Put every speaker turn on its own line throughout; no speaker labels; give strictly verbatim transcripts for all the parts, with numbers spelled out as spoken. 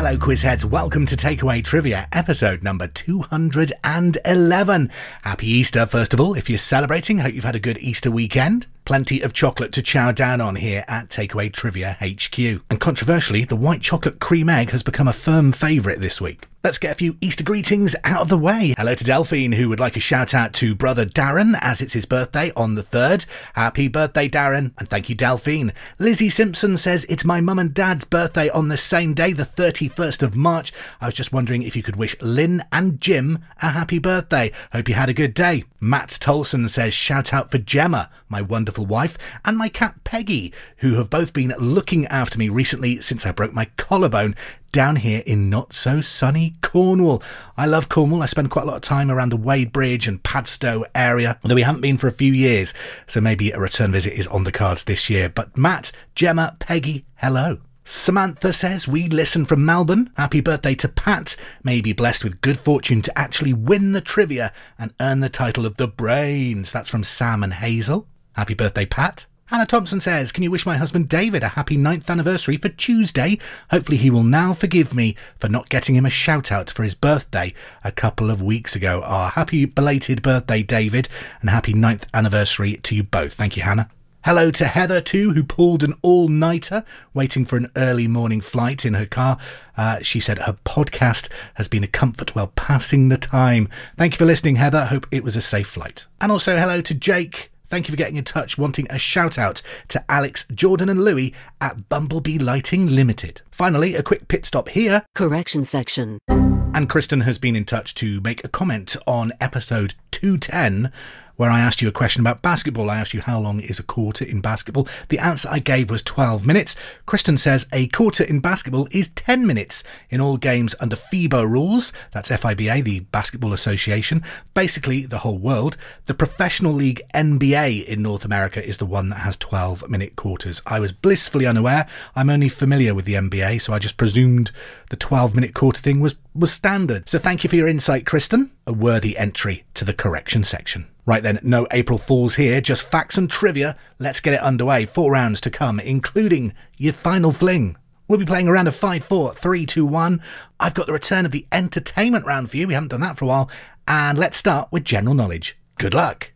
Hello Quizheads, welcome to Takeaway Trivia, episode number two hundred eleven. Happy Easter, first of all, if you're celebrating. Hope you've had a good Easter weekend. Plenty of chocolate to chow down on here at Takeaway Trivia H Q. And controversially, the white chocolate cream egg has become a firm favourite this week. Let's get a few Easter greetings out of the way. Hello to Delphine, who would like a shout out to brother Darren, as it's his birthday on the third. Happy birthday, Darren, and thank you, Delphine. Lizzie Simpson says it's my mum and dad's birthday on the same day, the thirty-first of March. I was just wondering if you could wish Lynn and Jim a happy birthday. Hope you had a good day. Matt Tolson says shout out for Gemma, my wonderful wife, and my cat Peggy, who have both been looking after me recently since I broke my collarbone down here in not so sunny Cornwall. I love Cornwall. I spend quite a lot of time around the Wade Bridge and Padstow area, although we haven't been for a few years, so maybe a return visit is on the cards this year. But Matt, Gemma, Peggy, hello. Samantha says we listen from Melbourne. Happy birthday to Pat. May he be blessed with good fortune to actually win the trivia and earn the title of the Brains. That's from Sam and Hazel. Happy birthday, Pat. Hannah Thompson says, can you wish my husband David a happy ninth anniversary for Tuesday? Hopefully he will now forgive me for not getting him a shout out for his birthday a couple of weeks ago. Ah, happy belated birthday, David, and happy ninth anniversary to you both. Thank you, Hannah. Hello to Heather too, who pulled an all-nighter waiting for an early morning flight in her car. Uh, she said her podcast has been a comfort while passing the time. Thank you for listening, Heather. Hope it was a safe flight. And also hello to Jake. Thank you for getting in touch, wanting a shout out to Alex, Jordan and Louis at Bumblebee Lighting Limited. Finally, a quick pit stop here.
Correction section.
And Kristen has been in touch to make a comment on episode two ten, where I asked you a question about basketball. I asked you how long is a quarter in basketball. The answer I gave was twelve minutes. Kristen says a quarter in basketball is ten minutes in all games under FIBA rules. That's F I B A, the Basketball Association. Basically, the whole world. The professional league N B A in North America is the one that has twelve minute quarters. I was blissfully unaware. I'm only familiar with the N B A, so I just presumed the twelve minute quarter thing was, was standard. So thank you for your insight, Kristen. A worthy entry to the correction section. Right then, no April Fools here, just facts and trivia. Let's get it underway. Four rounds to come, including your final fling. We'll be playing a round of five, four, three, two, one. I've got the return of the entertainment round for you. We haven't done that for a while. And let's start with general knowledge. Good luck.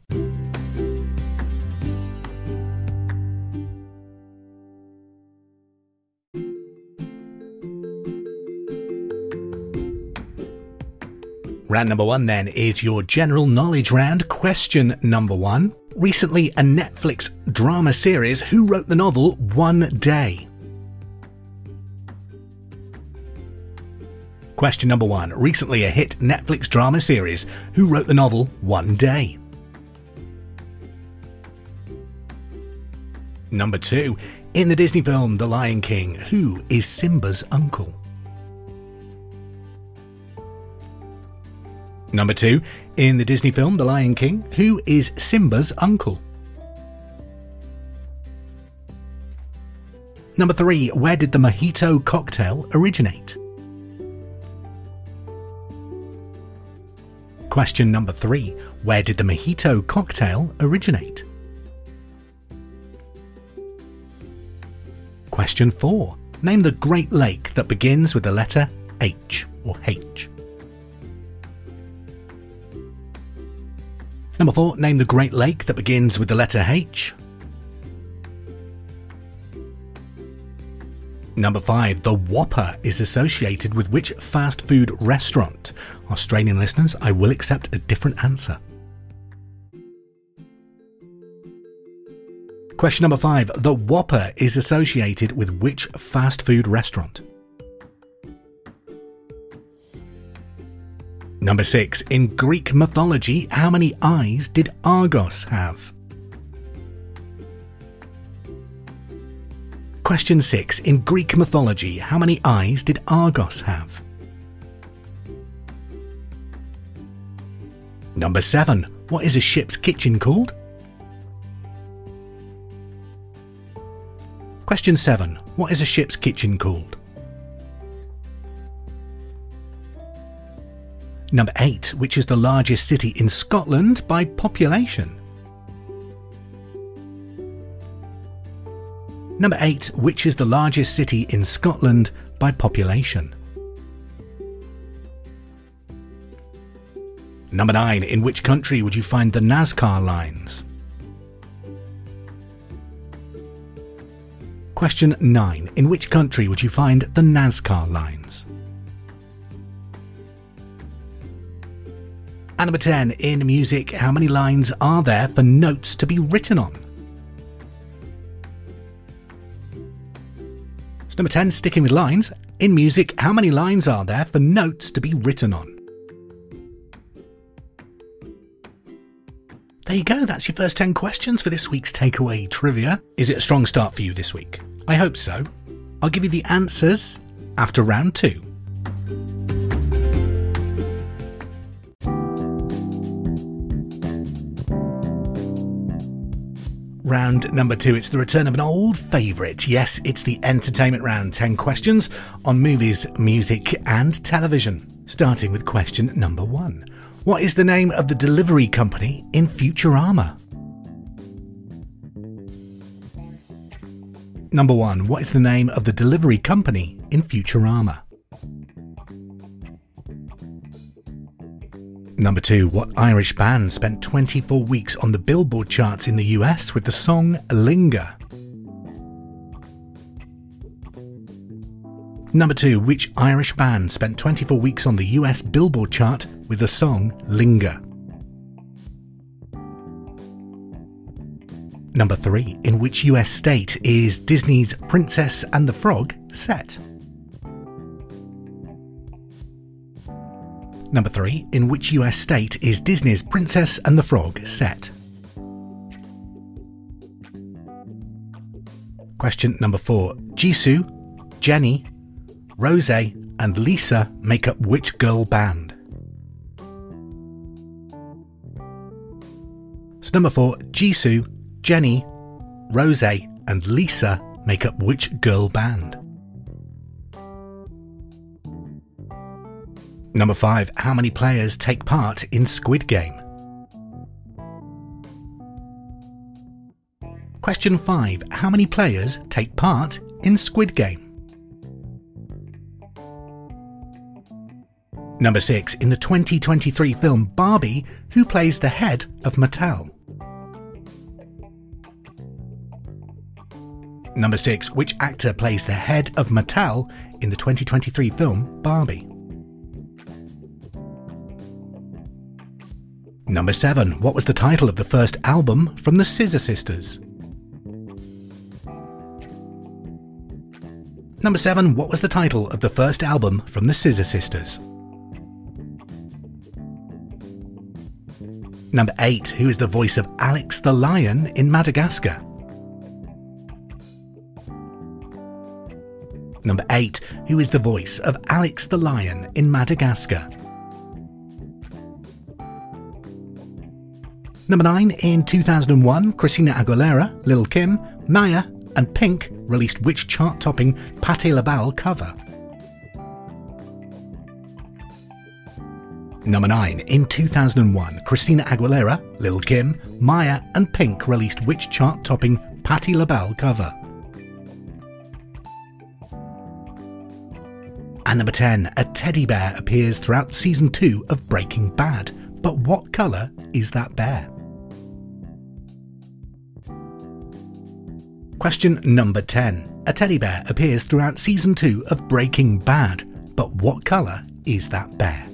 Round number one then is your general knowledge round. Question number one. Recently a Netflix drama series. Who wrote the novel One Day? Question number one. Recently a hit Netflix drama series. Who wrote the novel One Day? Number two. In the Disney film The Lion King, who is Simba's uncle? Number two, in the Disney film The Lion King, who is Simba's uncle? Number three, where did the mojito cocktail originate? Question number three, where did the mojito cocktail originate? Question four, name the Great Lake that begins with the letter H or H. Number four, name the Great Lake that begins with the letter H. Number five, the Whopper is associated with which fast food restaurant? Australian listeners, I will accept a different answer. Question number five, the Whopper is associated with which fast food restaurant? Number six, in Greek mythology, how many eyes did Argos have? Question six, in Greek mythology, how many eyes did Argos have? Number seven, what is a ship's kitchen called? Question seven, what is a ship's kitchen called? Number eight, which is the largest city in Scotland by population? Number eight, which is the largest city in Scotland by population? Number nine. In which country would you find the Nazca lines? Question nine. In which country would you find the Nazca lines? And number ten. In music, how many lines are there for notes to be written on? So number ten, sticking with lines. In music, how many lines are there for notes to be written on? There you go, that's your first ten questions for this week's Takeaway Trivia. Is it a strong start for you this week? I hope so. I'll give you the answers after round two. Round number two, it's the return of an old favourite. Yes, it's the entertainment round. ten questions on movies, music and television. Starting with question number one. What is the name of the delivery company in Futurama? Number one. What is the name of the delivery company in Futurama? Number two. What Irish band spent twenty-four weeks on the Billboard charts in the U S with the song Linger? Number two. Which Irish band spent twenty-four weeks on the U S Billboard chart with the song Linger? Number three. In which U S state is Disney's Princess and the Frog set? Number three. In which U S state is Disney's Princess and the Frog set? Question number four. Jisoo, Jennie, Rose and Lisa make up which girl band? So number four. Jisoo, Jennie, Rose and Lisa make up which girl band? Number five. How many players take part in Squid Game? Question five. How many players take part in Squid Game? Number six. In the twenty twenty-three film Barbie, who plays the head of Mattel? Number six. Which actor plays the head of Mattel in the twenty twenty-three film Barbie? Number seven. What was the title of the first album from the Scissor Sisters? Number seven. What was the title of the first album from the Scissor Sisters? Number eight. Who is the voice of Alex the Lion in Madagascar? Number eight. Who is the voice of Alex the Lion in Madagascar? Number nine. In two thousand one, Christina Aguilera, Lil' Kim, Maya and Pink released which chart-topping Patti LaBelle cover? Number nine. In two thousand one, Christina Aguilera, Lil' Kim, Maya and Pink released which chart-topping Patti LaBelle cover? And number ten. A teddy bear appears throughout season two of Breaking Bad, but what colour is that bear? Question number ten. A teddy bear appears throughout season two of Breaking Bad, but what colour is that bear?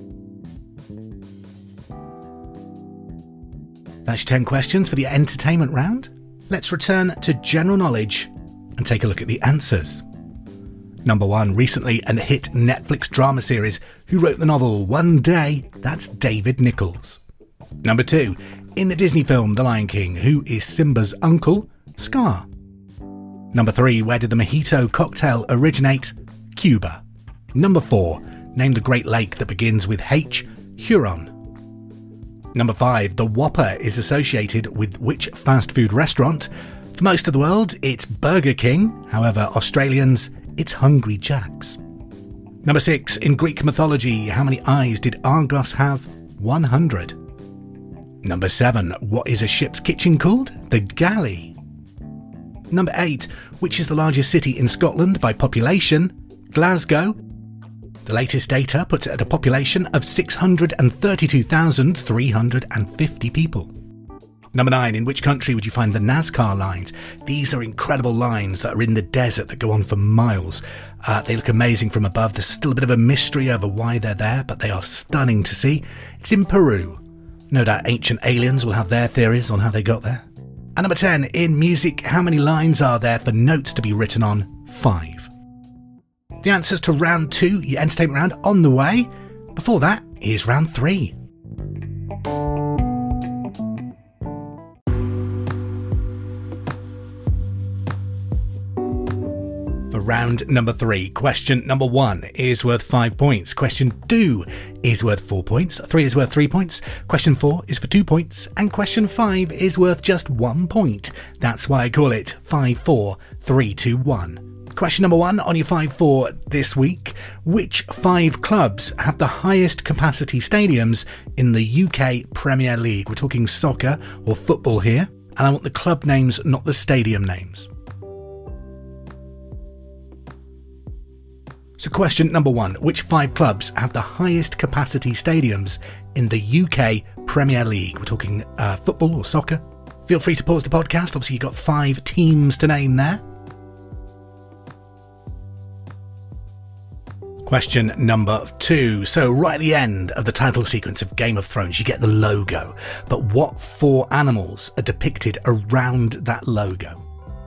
That's your ten questions for the entertainment round. Let's return to general knowledge and take a look at the answers. Number one. Recently a hit Netflix drama series. Who wrote the novel One Day? That's David Nichols. Number two. In the Disney film The Lion King, who is Simba's uncle? Scar. Number three. Where did the mojito cocktail originate? Cuba. Number four. Name the Great Lake that begins with H. Huron. Number five. The Whopper is associated with which fast food restaurant? For most of the world, it's Burger King. However, Australians, it's Hungry Jack's. Number six. In Greek mythology, how many eyes did Argos have? one hundred. Number seven. What is a ship's kitchen called? The galley. Number eight. Which is the largest city in Scotland by population? Glasgow. The latest data puts it at a population of six hundred thirty-two thousand three hundred fifty people. Number nine, in which country would you find the Nazca lines? These are incredible lines that are in the desert that go on for miles. Uh, they look amazing from above. There's still a bit of a mystery over why they're there, but they are stunning to see. It's in Peru. No doubt ancient aliens will have their theories on how they got there. And number ten, in music, how many lines are there for notes to be written on? Five. The answers to round two, your entertainment round, on the way. Before that, here's round three. For round number three, question number one is worth five points. Question two is worth four points. Three is worth three points. Question four is for two points. And question five is worth just one point. That's why I call it five, four, three, two, one. Question number one on your five four this week. Which five clubs have the highest capacity stadiums in the U K Premier League? We're talking soccer or football here. And I want the club names, not the stadium names. So question number one, which five clubs have the highest capacity stadiums in the U K Premier League? We're talking uh, football or soccer. Feel free to pause the podcast. Obviously you've got five teams to name there. Question number two. So right at the end of the title sequence of Game of Thrones, you get the logo. But what four animals are depicted around that logo?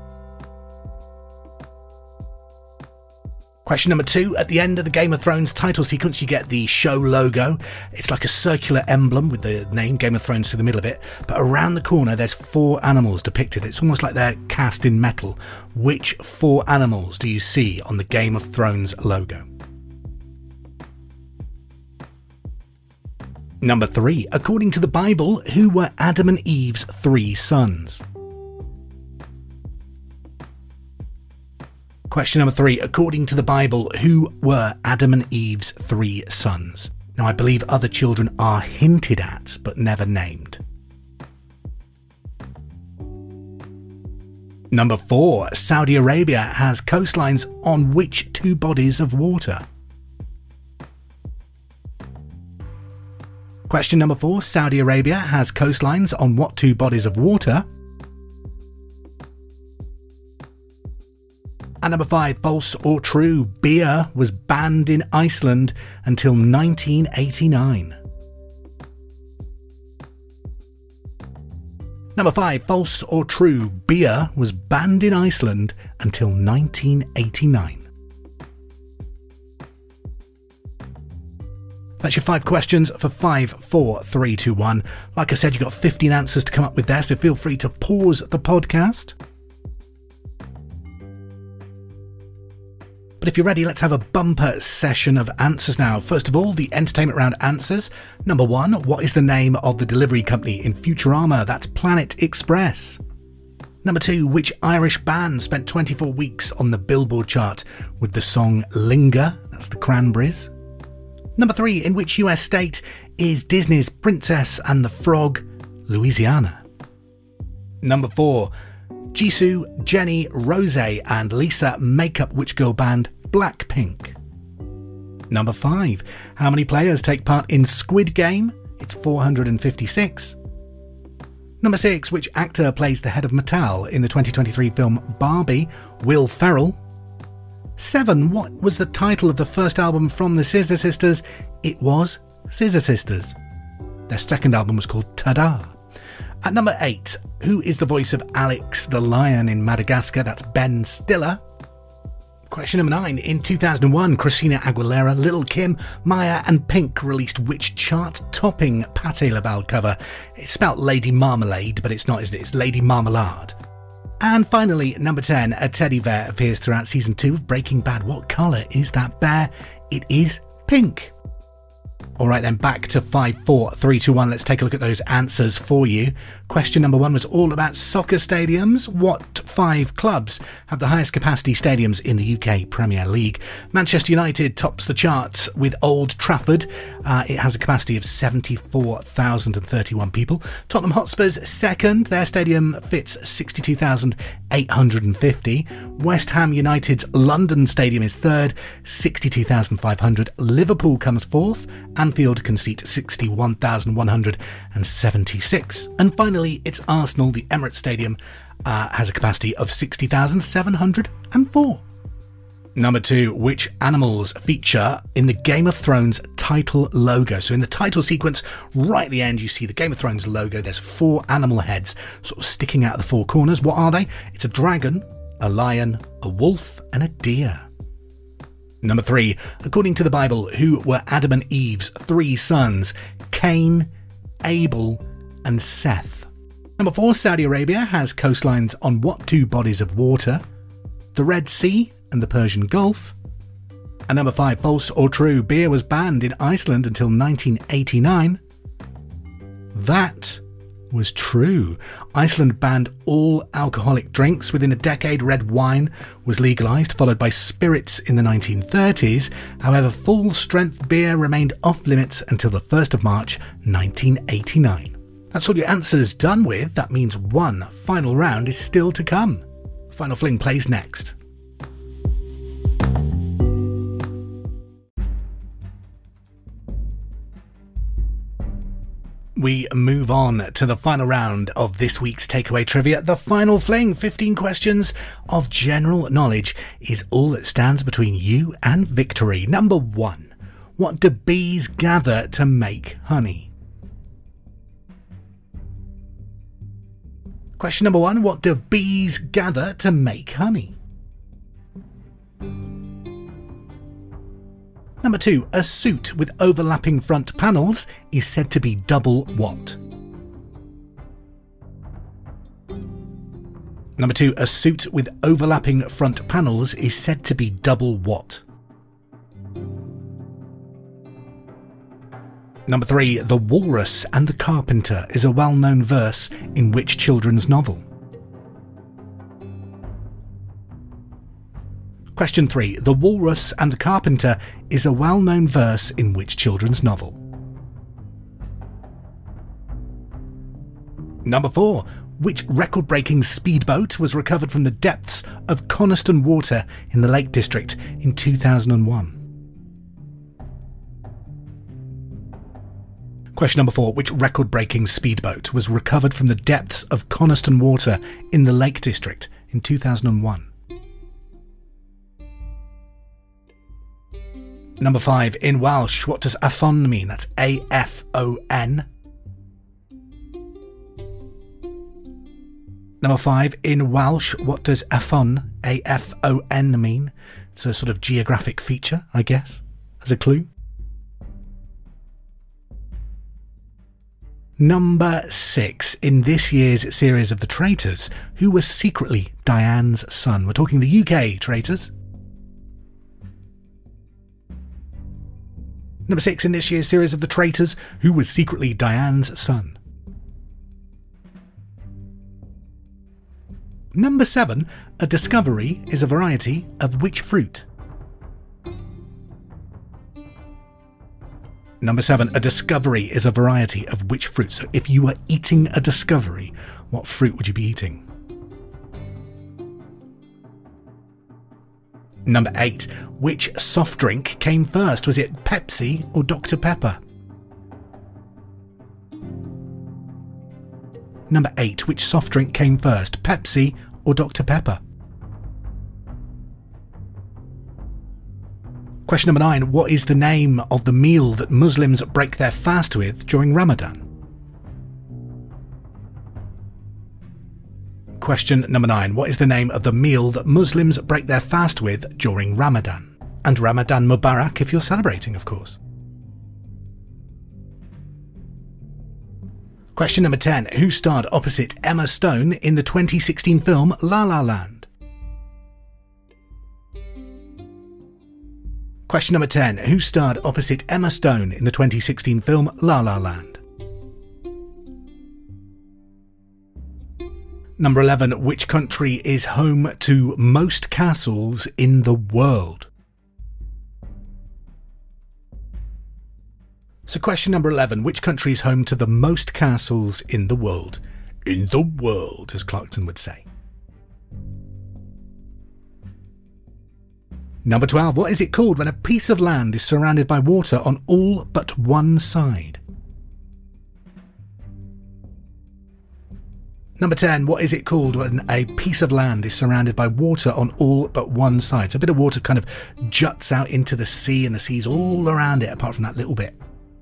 Question number two, at the end of the Game of Thrones title sequence, you get the show logo. It's like a circular emblem with the name Game of Thrones through the middle of it. But around the corner, there's four animals depicted. It's almost like they're cast in metal. Which four animals do you see on the Game of Thrones logo? Number three, according to the Bible, who were Adam and Eve's three sons? Question number three, according to the Bible, who were Adam and Eve's three sons? Now, I believe other children are hinted at, but never named. Number four, Saudi Arabia has coastlines on which two bodies of water? Question number four, Saudi Arabia has coastlines on what two bodies of water? And number five, false or true, beer was banned in Iceland until nineteen eighty-nine. Number five, false or true, beer was banned in Iceland until nineteen eighty-nine. That's your five questions for five, four, three, two, one. Like I said, you've got fifteen answers to come up with there, so feel free to pause the podcast. But if you're ready, let's have a bumper session of answers now. First of all, the entertainment round answers. Number one, what is the name of the delivery company in Futurama? That's Planet Express. Number two, which Irish band spent twenty-four weeks on the Billboard chart with the song Linger? That's the Cranberries. Number three, in which U S state is Disney's Princess and the Frog, Louisiana? Number four, Jisoo, Jennie, Rose and Lisa make up which girl band, Blackpink? Number five, how many players take part in Squid Game? It's four hundred fifty-six. Number six, which actor plays the head of Mattel in the twenty twenty-three film Barbie, Will Ferrell? Seven, what was the title of the first album from the Scissor Sisters? It was Scissor Sisters. Their second album was called Tada. At number eight, who is the voice of Alex the Lion in Madagascar? That's Ben Stiller. Question number nine, in two thousand one, Christina Aguilera, Lil' Kim, Maya and Pink released which chart-topping Pâté Laval cover? It's spelt Lady Marmalade, but it's not, isn't it? It's Lady Marmalade. And finally, number ten, a teddy bear appears throughout season two of Breaking Bad. What colour is that bear? It is pink. All right, then back to five, four, three, two, one. Let's take a look at those answers for you. Question number one was all about soccer stadiums. What five clubs have the highest capacity stadiums in the U K Premier League? Manchester United tops the chart with Old Trafford. Uh, it has a capacity of seventy-four thousand thirty-one people. Tottenham Hotspur's second. Their stadium fits sixty-two thousand eight hundred fifty. West Ham United's London Stadium is third, sixty-two thousand five hundred. Liverpool comes fourth. Anfield can seat sixty-one thousand one hundred seventy-six. And finally, it's Arsenal. The Emirates Stadium uh, has a capacity of sixty thousand seven hundred four. Number two, which animals feature in the Game of Thrones title logo? So in the title sequence, right at the end, you see the Game of Thrones logo. There's four animal heads sort of sticking out of the four corners. What are they? It's a dragon, a lion, a wolf, and a deer. Number three, according to the Bible, who were Adam and Eve's three sons? Cain, Abel, and Seth. Number four, Saudi Arabia has coastlines on what two bodies of water? The Red Sea and the Persian Gulf. And number five, false or true, beer was banned in Iceland until nineteen eighty-nine. That was true. Iceland banned all alcoholic drinks. Within a decade, red wine was legalised, followed by spirits in the nineteen thirties. However, full-strength beer remained off-limits until the first of March nineteen eighty-nine. That's all your answers done with. That means one final round is still to come. Final Fling plays next. We move on to the final round of this week's Takeaway Trivia. The Final Fling, fifteen questions of general knowledge, is all that stands between you and victory. Number one, what do bees gather to make honey? Question number one, what do bees gather to make honey? Number two, a suit with overlapping front panels is said to be double what? Number two, a suit with overlapping front panels is said to be double what? Number three, The Walrus and the Carpenter is a well-known verse in which children's novel? Question three. The Walrus and the Carpenter is a well-known verse in which children's novel? Number four. Which record-breaking speedboat was recovered from the depths of Coniston Water in the Lake District in two thousand one? Question number four. Which record-breaking speedboat was recovered from the depths of Coniston Water in the Lake District in two thousand one? Number five, in Welsh, what does afon mean? That's A F O N. Number five, in Welsh, what does afon, A F O N, mean? It's a sort of geographic feature, I guess, as a clue. Number six, in this year's series of The Traitors, who was secretly Diane's son? We're talking the U K Traitors. Number six, in this year's series of The Traitors, who was secretly Diane's son? Number seven, a discovery is a variety of which fruit? Number seven, a discovery is a variety of which fruit? So if you were eating a discovery, what fruit would you be eating? Number eight, which soft drink came first? Was it Pepsi or Doctor Pepper? Number eight, which soft drink came first? Pepsi or Doctor Pepper? Question number nine, what is the name of the meal that Muslims break their fast with during Ramadan? Question number nine. What is the name of the meal that Muslims break their fast with during Ramadan? And Ramadan Mubarak if you're celebrating, of course. Question number ten. Who starred opposite Emma Stone in the twenty sixteen film La La Land? Question number ten. Who starred opposite Emma Stone in the twenty sixteen film La La Land? Number eleven. Which country is home to most castles in the world? So question number eleven. Which country is home to the most castles in the world? In the world, as Clarkson would say. Number twelve. What is it called when a piece of land is surrounded by water on all but one side? Number ten. What is it called when a piece of land is surrounded by water on all but one side? So a bit of water kind of juts out into the sea and the sea's all around it apart from that little bit.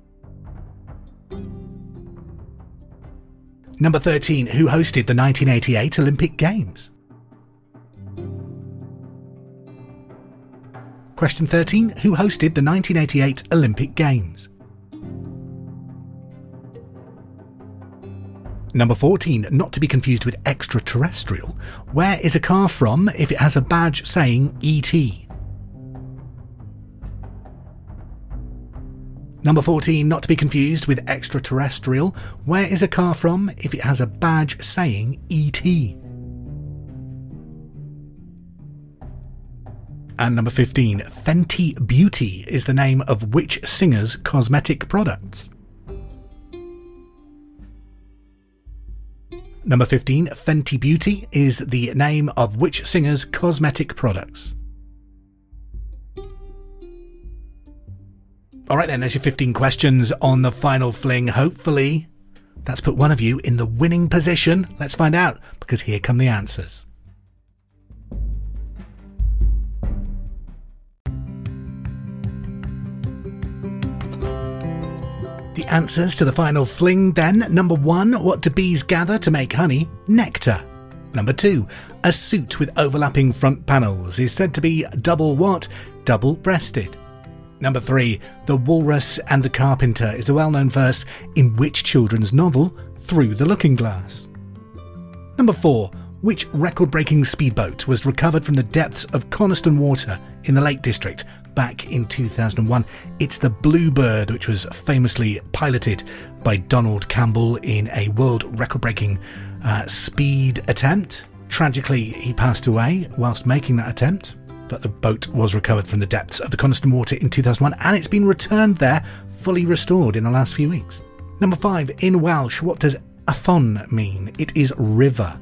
Number thirteen. Who hosted the nineteen eighty-eight Olympic Games? Question thirteen. Who hosted the nineteen eighty-eight Olympic Games? Number fourteen. Not to be confused with extraterrestrial. Where is a car from if it has a badge saying E T? Number fourteen. Not to be confused with extraterrestrial. Where is a car from if it has a badge saying E T? And number fifteen. Fenty Beauty is the name of which singer's cosmetic products? Number fifteen. Fenty Beauty is the name of which singer's cosmetic products? Alright then, there's your fifteen questions on the final fling. Hopefully that's put one of you in the winning position. Let's find out, because here come the answers. The answers to the final fling then. Number one. What do bees gather to make honey? Nectar. Number two. A suit with overlapping front panels is said to be double what? Double-breasted. Number three. The Walrus and the Carpenter is a well-known verse in which children's novel, Through the Looking Glass? Number four. Which record-breaking speedboat was recovered from the depths of Coniston Water in the Lake District back in two thousand one? It's the Bluebird, which was famously piloted by Donald Campbell in a world record-breaking uh, speed attempt. Tragically, he passed away whilst making that attempt, but the boat was recovered from the depths of the Coniston Water in two thousand one, and it's been returned there, fully restored in the last few weeks. Number five. In Welsh, what does afon mean? It is river.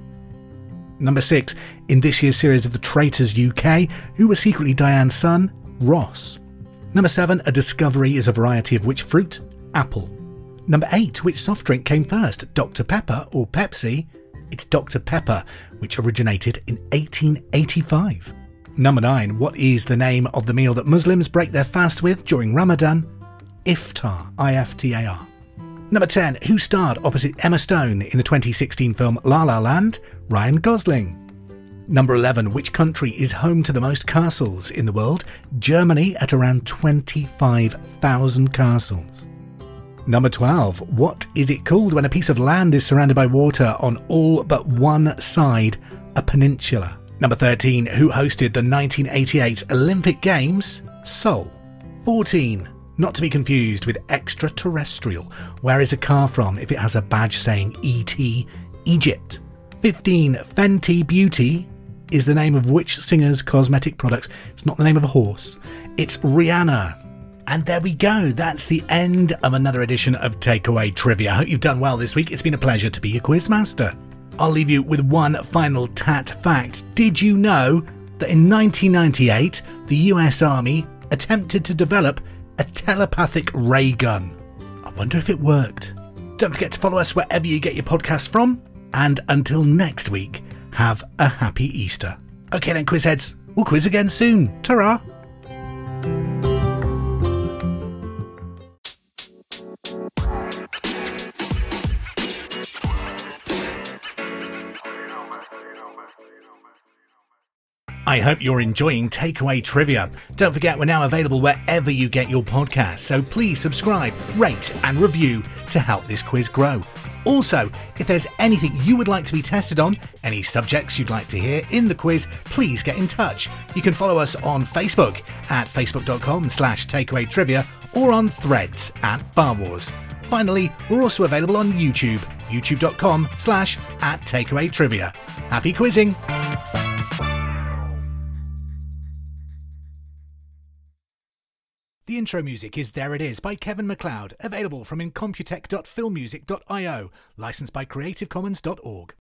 Number six. In this year's series of The Traitors U K, who was secretly Diane's son? Ross. Number seven. A discovery is a variety of which fruit? Apple. Number eight. Which soft drink came first? Doctor Pepper or Pepsi? It's Doctor Pepper, which originated in eighteen eighty-five. Number nine. What is the name of the meal that Muslims break their fast with during Ramadan? Iftar. I F T A R. Number ten. Who starred opposite Emma Stone in the twenty sixteen film La La Land? Ryan Gosling. Number eleven. Which country is home to the most castles in the world? Germany, at around twenty-five thousand castles. Number twelve. What is it called when a piece of land is surrounded by water on all but one side? A peninsula. Number thirteen. Who hosted the nineteen eighty-eight Olympic Games? Seoul. fourteen. Not to be confused with extraterrestrial. Where is a car from if it has a badge saying E T? Egypt. fifteen. Fenty Beauty is the name of which singer's cosmetic products? It's not the name of a horse. It's Rihanna. And there we go. That's the end of another edition of Takeaway Trivia. I hope you've done well this week. It's been a pleasure to be your quizmaster. I'll leave you with one final tat fact. Did you know that in nineteen ninety-eight, the U S Army attempted to develop a telepathic ray gun? I wonder if it worked. Don't forget to follow us wherever you get your podcasts from. And until next week, have a happy Easter. Okay then, quizheads, we'll quiz again soon. Ta-ra! I hope you're enjoying Takeaway Trivia. Don't forget, we're now available wherever you get your podcasts, so please subscribe, rate and review to help this quiz grow. Also, if there's anything you would like to be tested on, any subjects you'd like to hear in the quiz, please get in touch. You can follow us on Facebook at facebook.com slash takeaway trivia or on Threads at Bar Wars. Finally, we're also available on YouTube, youtube.com slash at takeaway trivia. Happy quizzing! The intro music is There It Is by Kevin MacLeod, available from incompetech dot filmmusic dot io, licensed by creative commons dot org.